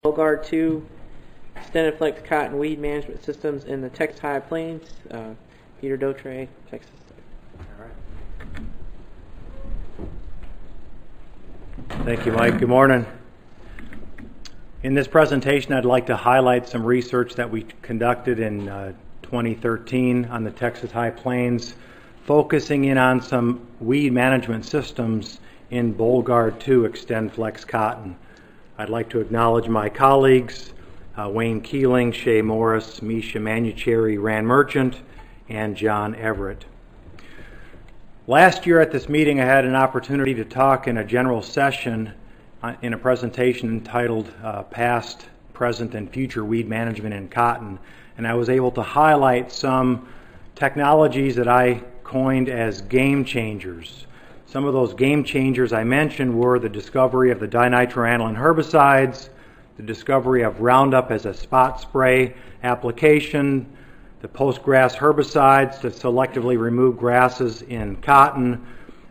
Bollgard 2 Extended Flex Cotton Weed Management Systems in the Texas High Plains. Peter Dautre, Texas. All right. Thank you, Mike. Good morning. In this presentation, I'd like to highlight some research that we conducted in 2013 on the Texas High Plains, focusing in on some weed management systems in Bollgard 2 Extend Flex Cotton. I'd like to acknowledge my colleagues, Wayne Keeling, Shay Morris, Misha Manucherry, Rand Merchant, and John Everett. Last year at this meeting, I had an opportunity to talk in a general session in a presentation entitled Past, Present, and Future Weed Management in Cotton, and I was able to highlight some technologies that I coined as game changers. Some of those game changers I mentioned were the discovery of the dinitroaniline herbicides, the discovery of Roundup as a spot spray application, the post-grass herbicides to selectively remove grasses in cotton,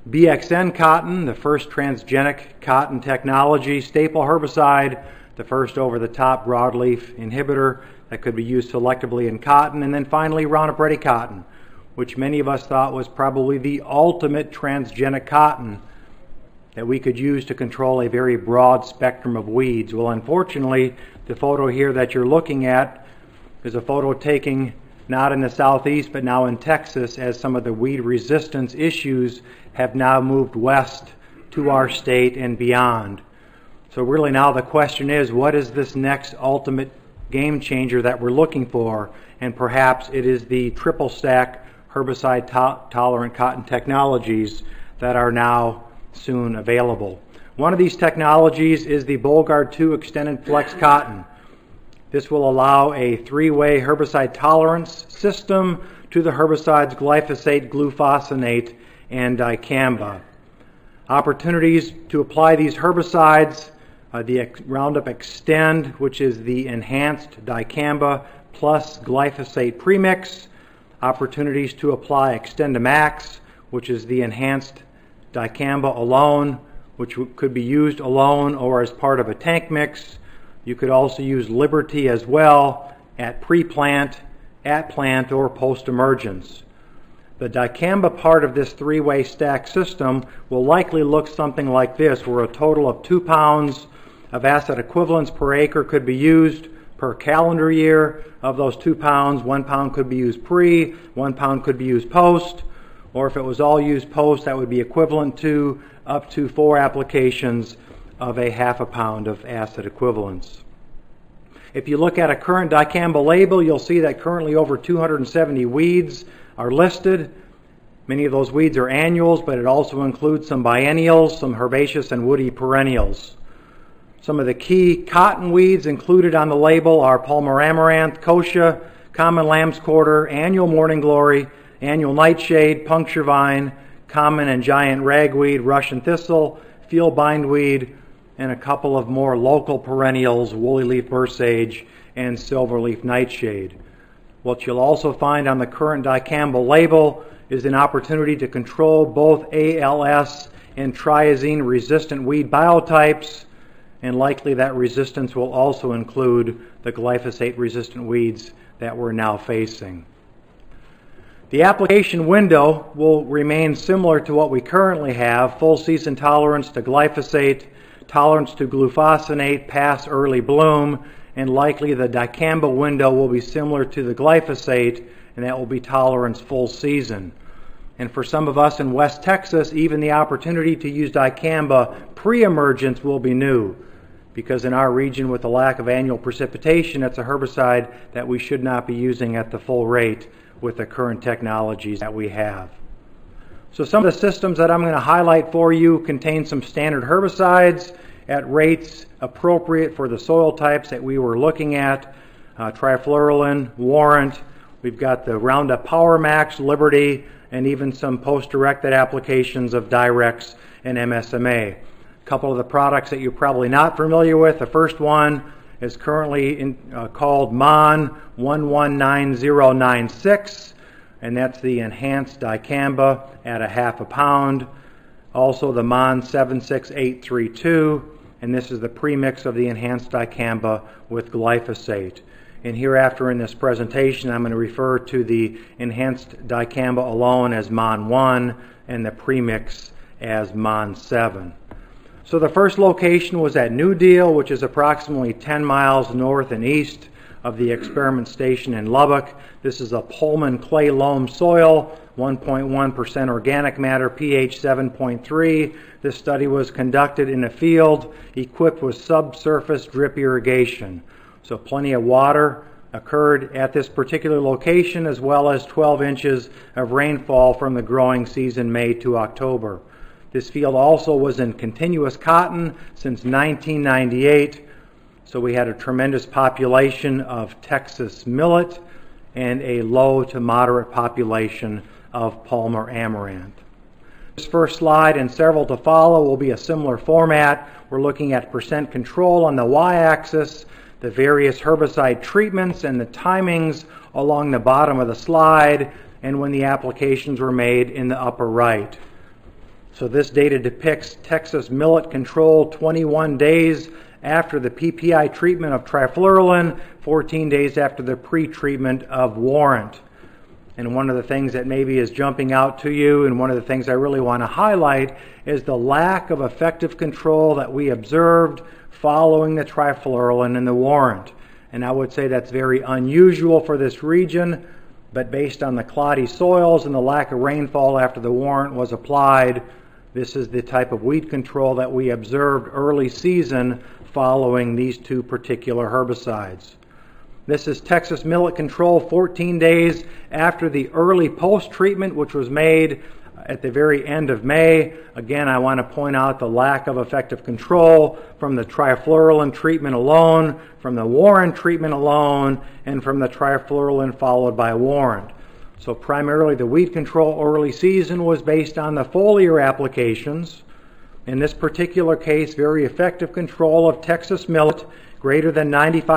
BXN cotton, the first transgenic cotton technology, staple herbicide, the first over-the-top broadleaf inhibitor that could be used selectively in cotton, and then finally Roundup Ready cotton, which many of us thought was probably the ultimate transgenic cotton that we could use to control a very broad spectrum of weeds. Well, unfortunately, the photo here that you're looking at is a photo taken not in the southeast, but now in Texas, as some of the weed resistance issues have now moved west to our state and beyond. So really now the question is, what is this next ultimate game changer that we're looking for? And perhaps it is the triple stack herbicide tolerant cotton technologies that are now soon available. One of these technologies is the Bollgard 2 Extended Flex Cotton. This will allow a three-way herbicide tolerance system to the herbicides glyphosate, glufosinate, and dicamba. Opportunities to apply these herbicides, the Roundup Extend, which is the enhanced dicamba plus glyphosate premix. Opportunities to apply XtendiMax, which is the enhanced dicamba alone, which could be used alone or as part of a tank mix. You could also use Liberty as well at pre-plant, at plant, or post-emergence. The dicamba part of this three-way stack system will likely look something like this, where a total of 2 pounds of acid equivalents per acre could be used per calendar year. Of those 2 pounds, 1 pound could be used pre, 1 pound could be used post, or if it was all used post, that would be equivalent to up to 4 applications of a half a pound of acid equivalents. If you look at a current dicamba label, you'll see that currently over 270 weeds are listed. Many of those weeds are annuals, but it also includes some biennials, some herbaceous and woody perennials. Some of the key cotton weeds included on the label are Palmer amaranth, kochia, common lamb's quarter, annual morning glory, annual nightshade, puncture vine, common and giant ragweed, Russian thistle, field bindweed, and a couple of more local perennials, woolly leaf bursage and silverleaf nightshade. What you'll also find on the current dicamba label is an opportunity to control both ALS and triazine resistant weed biotypes, and likely that resistance will also include the glyphosate resistant weeds that we're now facing. The application window will remain similar to what we currently have: full season tolerance to glyphosate, tolerance to glufosinate, pass early bloom, and likely the dicamba window will be similar to the glyphosate, and that will be tolerance full season. And for some of us in West Texas, even the opportunity to use dicamba pre-emergence will be new, because in our region with the lack of annual precipitation, it's a herbicide that we should not be using at the full rate with the current technologies that we have. So some of the systems that I'm going to highlight for you contain some standard herbicides at rates appropriate for the soil types that we were looking at: trifluralin, Warrant. We've got the Roundup Power Max, Liberty, and even some post-directed applications of Direx and MSMA. A couple of the products that you're probably not familiar with. The first one is currently called MON 119096, and that's the enhanced dicamba at a half a pound. Also the MON 76832 and this is the premix of the enhanced dicamba with glyphosate. And hereafter in this presentation, I'm going to refer to the enhanced dicamba alone as MON 1 and the premix as MON 7. So the first location was at New Deal, which is approximately 10 miles north and east of the experiment station in Lubbock. This is a Pullman clay loam soil, 1.1% organic matter, pH 7.3. This study was conducted in a field equipped with subsurface drip irrigation. So plenty of water occurred at this particular location, as well as 12 inches of rainfall from the growing season May to October. This field also was in continuous cotton since 1998. So we had a tremendous population of Texas millet and a low to moderate population of Palmer amaranth. This first slide and several to follow will be a similar format. We're looking at percent control on the y-axis, the various herbicide treatments and the timings along the bottom of the slide, and when the applications were made in the upper right. So this data depicts Texas millet control 21 days after the PPI treatment of trifluralin, 14 days after the pre-treatment of Warrant. And one of the things that maybe is jumping out to you, and one of the things I really want to highlight, is the lack of effective control that we observed following the trifluralin and the Warrant. And I would say that's very unusual for this region, but based on the cloddy soils and the lack of rainfall after the Warrant was applied, this is the type of weed control that we observed early season following these two particular herbicides. This is Texas millet control 14 days after the early post-treatment, which was made at the very end of May. Again, I want to point out the lack of effective control from the trifluralin treatment alone, from the Warrant treatment alone, and from the trifluralin followed by Warrant. So primarily the weed control early season was based on the foliar applications. In this particular case, very effective control of Texas millet, greater than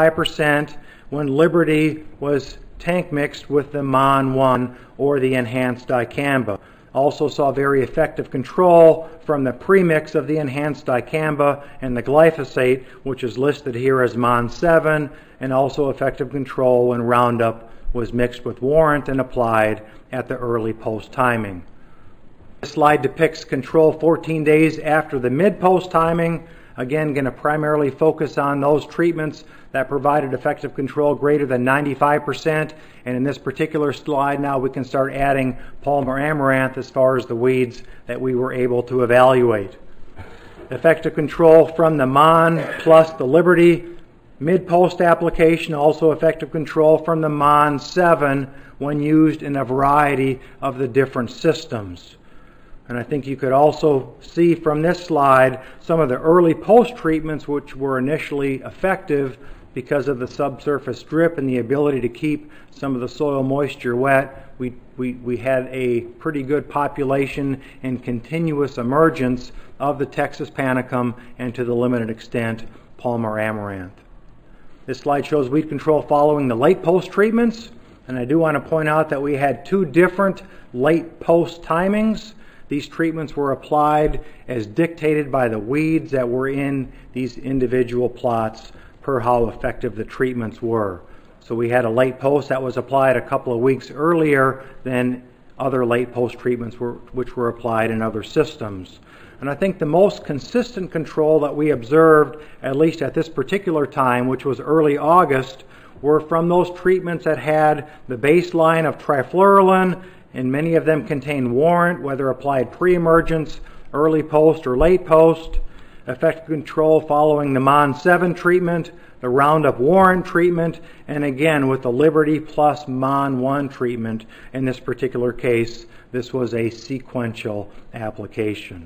95%, when Liberty was tank mixed with the MON 1 or the enhanced dicamba. Also saw very effective control from the premix of the enhanced dicamba and the glyphosate, which is listed here as MON 7, and also effective control when Roundup was mixed with Warrant and applied at the early post timing. This slide depicts control 14 days after the mid-post timing. Again, going to primarily focus on those treatments that provided effective control greater than 95%. And in this particular slide now we can start adding Palmer amaranth as far as the weeds that we were able to evaluate. Effective control from the MON plus the Liberty mid-post application, also effective control from the MON 7 when used in a variety of the different systems. And I think you could also see from this slide some of the early post-treatments which were initially effective because of the subsurface drip and the ability to keep some of the soil moisture wet. We had a pretty good population and continuous emergence of the Texas panicum and to the limited extent Palmer amaranth. This slide shows weed control following the late post treatments, and I do want to point out that we had two different late post timings. These treatments were applied as dictated by the weeds that were in these individual plots per how effective the treatments were. So we had a late post that was applied a couple of weeks earlier than other late post treatments which were applied in other systems. And I think the most consistent control that we observed, at least at this particular time, which was early August, were from those treatments that had the baseline of trifluralin, and many of them contain Warrant, whether applied pre-emergence, early post, or late post. Effective control following the MON 7 treatment, the Roundup Warrant treatment, and again with the Liberty plus MON 1 treatment. In this particular case, this was a sequential application.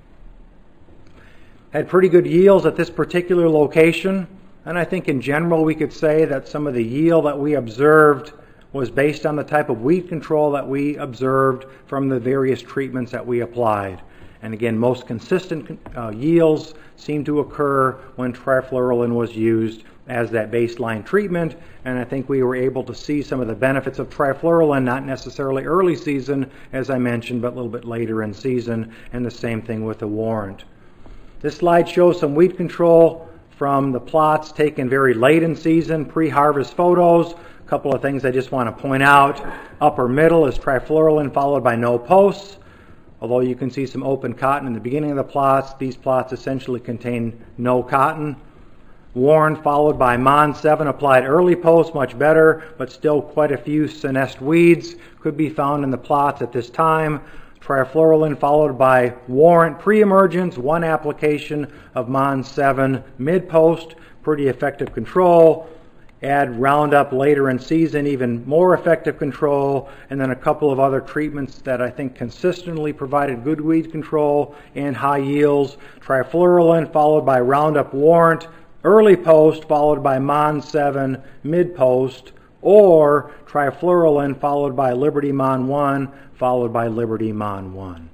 Had pretty good yields at this particular location, and I think in general we could say that some of the yield that we observed was based on the type of weed control that we observed from the various treatments that we applied. And again, most consistent yields seem to occur when trifluralin was used as that baseline treatment, and I think we were able to see some of the benefits of trifluralin, not necessarily early season, as I mentioned, but a little bit later in season, and the same thing with the Warrant. This slide shows some weed control from the plots taken very late in season, pre-harvest photos. A couple of things I just want to point out. Upper middle is trifluralin followed by no posts. Although you can see some open cotton in the beginning of the plots, these plots essentially contain no cotton. Warren followed by Mon 7 applied early post, much better, but still quite a few senesced weeds could be found in the plots at this time. Trifluralin followed by Warrant pre-emergence, one application of Mon 7 mid-post, pretty effective control. Add Roundup later in season, even more effective control, and then a couple of other treatments that I think consistently provided good weed control and high yields. Trifluralin followed by Roundup Warrant, early post followed by Mon 7 mid-post, or Trifluralin followed by Liberty Mon 1 followed by Liberty Mon 1.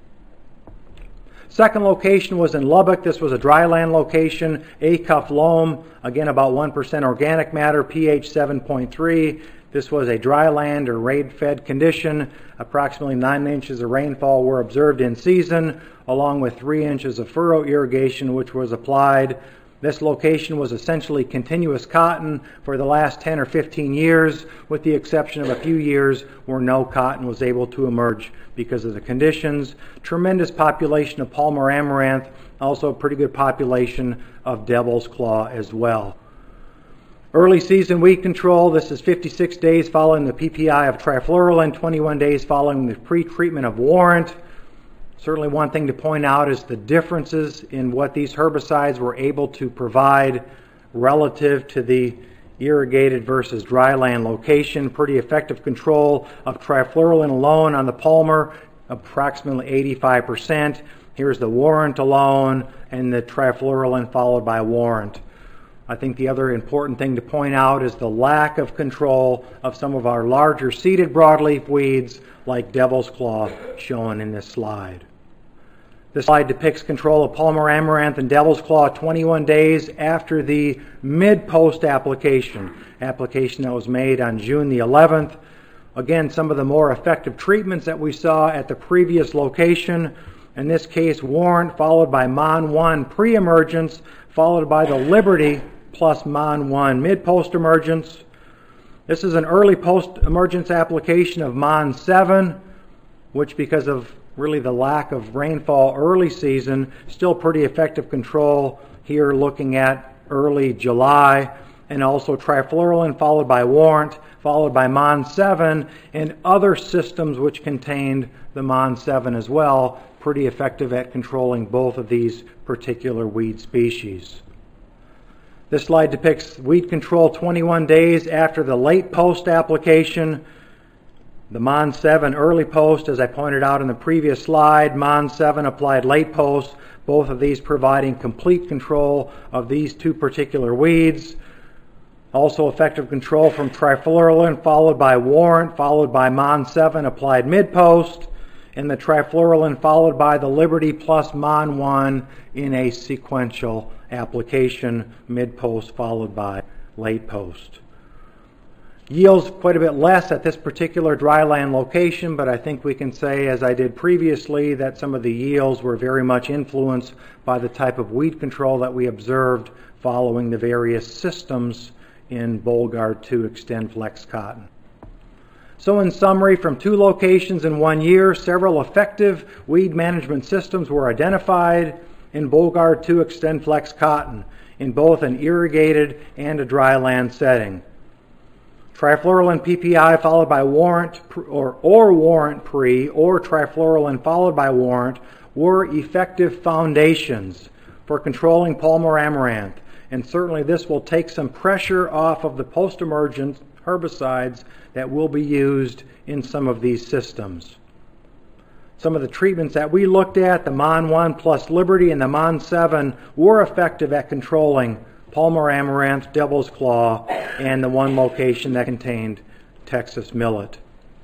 Second location was in Lubbock. This was a dryland location, Acuff loam, again about 1% organic matter, pH 7.3. This was a dryland or rain-fed condition. Approximately 9 inches of rainfall were observed in season, along with 3 inches of furrow irrigation which was applied. This location was essentially continuous cotton for the last 10 or 15 years, with the exception of a few years where no cotton was able to emerge because of the conditions. Tremendous population of Palmer amaranth, also a pretty good population of devil's claw as well. Early season weed control, this is 56 days following the PPI of trifluralin, 21 days following the pre-treatment of Warrant. Certainly one thing to point out is the differences in what these herbicides were able to provide relative to the irrigated versus dryland location. Pretty effective control of trifluralin alone on the Palmer, approximately 85%. Here's the Warrant alone and the trifluralin followed by Warrant. I think the other important thing to point out is the lack of control of some of our larger seeded broadleaf weeds like devil's claw shown in this slide. This slide depicts control of Palmer amaranth and devil's claw 21 days after the mid-post application that was made on June the 11th. Again, some of the more effective treatments that we saw at the previous location. In this case, Warrant followed by Mon 1 pre-emergence, followed by the Liberty plus Mon 1 mid-post emergence. This is an early post-emergence application of Mon 7, which because of really the lack of rainfall early season, still pretty effective control here looking at early July, and also trifluralin followed by Warrant, followed by Mon 7, and other systems which contained the Mon 7 as well, pretty effective at controlling both of these particular weed species. This slide depicts weed control 21 days after the late post application. The Mon 7 early post, as I pointed out in the previous slide, Mon 7 applied late post, both of these providing complete control of these two particular weeds. Also effective control from trifluralin followed by Warrant, followed by Mon 7 applied mid-post, and the trifluralin followed by the Liberty plus Mon 1 in a sequential application, mid-post followed by late post. Yields quite a bit less at this particular dryland location, but I think we can say, as I did previously, that some of the yields were very much influenced by the type of weed control that we observed following the various systems in Bollgard 2 XtendFlex cotton. So in summary, from 2 locations in 1 year, several effective weed management systems were identified in Bollgard 2 XtendFlex cotton in both an irrigated and a dryland setting. Trifluralin PPI followed by Warrant or Warrant pre or trifluralin followed by Warrant were effective foundations for controlling Palmer amaranth, and certainly this will take some pressure off of the post-emergent herbicides that will be used in some of these systems. Some of the treatments that we looked at, the Mon 1 plus Liberty and the Mon 7, were effective at controlling Palmer amaranth, devil's claw, and the one location that contained Texas millet.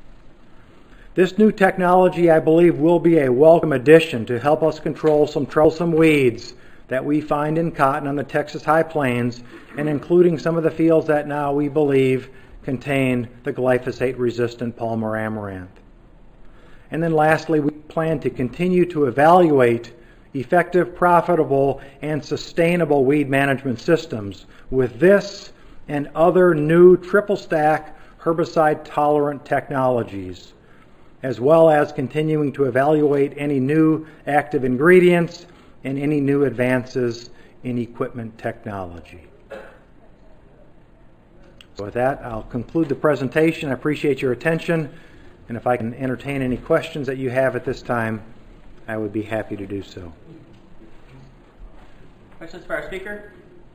This new technology, I believe, will be a welcome addition to help us control some troublesome weeds that we find in cotton on the Texas High Plains, and including some of the fields that now we believe contain the glyphosate-resistant Palmer amaranth. And then lastly, we plan to continue to evaluate effective, profitable, and sustainable weed management systems with this and other new triple-stack herbicide-tolerant technologies, as well as continuing to evaluate any new active ingredients and any new advances in equipment technology. So with that, I'll conclude the presentation. I appreciate your attention, and if I can entertain any questions that you have at this time, I would be happy to do so. Questions for our speaker?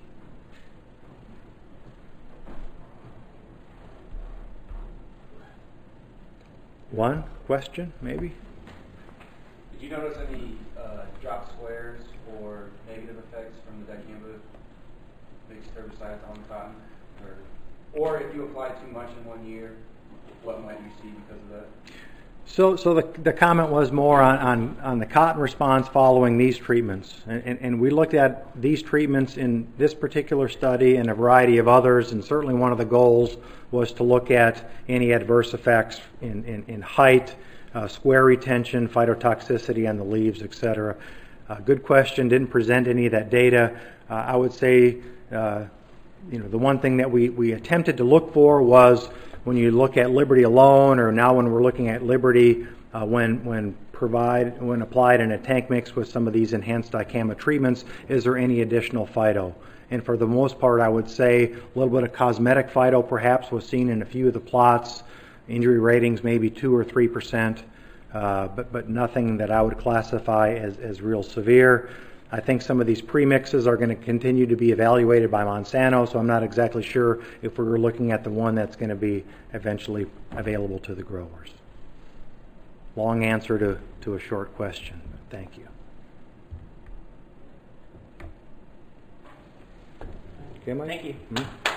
One question, maybe? Did you notice any drop squares or negative effects from the dicamba mixed herbicides on the cotton? Or if you apply too much in 1 year, what might you see because of that? So the comment was more on the cotton response following these treatments. And we looked at these treatments in this particular study and a variety of others, and certainly one of the goals was to look at any adverse effects in height, square retention, phytotoxicity on the leaves, etc. Good question. Didn't present any of that data. I would say the one thing that we attempted to look for was when you look at Liberty alone, or now when we're looking at Liberty when applied in a tank mix with some of these enhanced dicamba treatments, is there any additional phyto? And for the most part, I would say a little bit of cosmetic phyto perhaps was seen in a few of the plots. Injury ratings maybe 2 or 3%, but nothing that I would classify as real severe. I think some of these premixes are going to continue to be evaluated by Monsanto, so I'm not exactly sure if we're looking at the one that's going to be eventually available to the growers. Long answer to a short question. Thank you. Okay, Mike? Thank you. Mm-hmm.